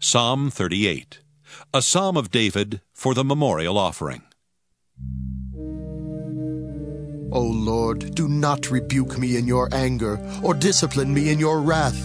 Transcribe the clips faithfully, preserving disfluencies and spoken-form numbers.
Psalm thirty-eight, a psalm of David for the memorial offering. O Lord, do not rebuke me in your anger, or discipline me in your wrath.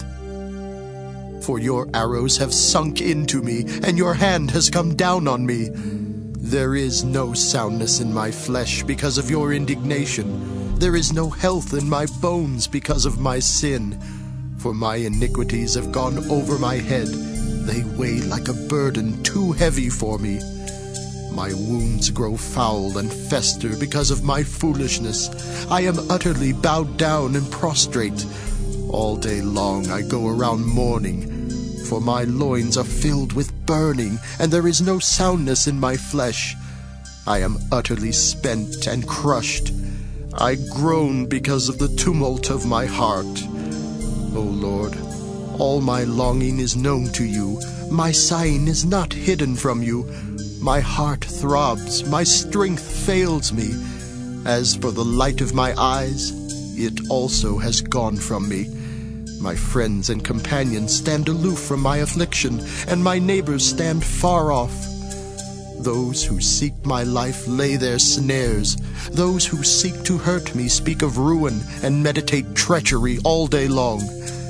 For your arrows have sunk into me, and your hand has come down on me. There is no soundness in my flesh because of your indignation. There is no health in my bones because of my sin. For my iniquities have gone over my head. They weigh like a burden too heavy for me. My wounds grow foul and fester because of my foolishness. I am utterly bowed down and prostrate. All day long I go around mourning, for my loins are filled with burning, and there is no soundness in my flesh. I am utterly spent and crushed. I groan because of the tumult of my heart. O Lord, all my longing is known to you. My sighing is not hidden from you. My heart throbs, my strength fails me. As for the light of my eyes, it also has gone from me. My friends and companions stand aloof from my affliction, and my neighbors stand far off. Those who seek my life lay their snares. Those who seek to hurt me speak of ruin and meditate treachery all day long.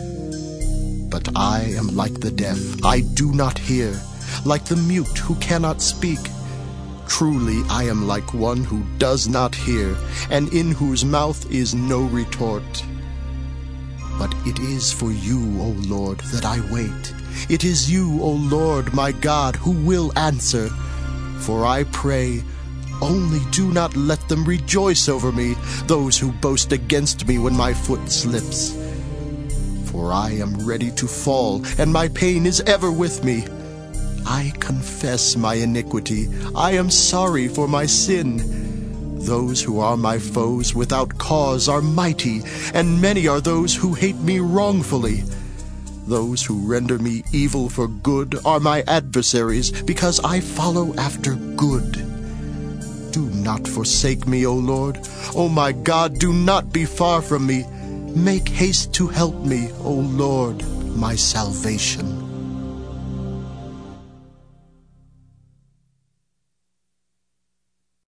But I am like the deaf, I do not hear, like the mute who cannot speak. Truly I am like one who does not hear, and in whose mouth is no retort. But it is for you, O Lord, that I wait. It is you, O Lord, my God, who will answer. For I pray, only do not let them rejoice over me, those who boast against me when my foot slips. For I am ready to fall, and my pain is ever with me. I confess my iniquity. I am sorry for my sin. Those who are my foes without cause are mighty, and many are those who hate me wrongfully. Those who render me evil for good are my adversaries, because I follow after good. Do not forsake me, O Lord. O my God, do not be far from me. Make haste to help me, O Lord, my salvation.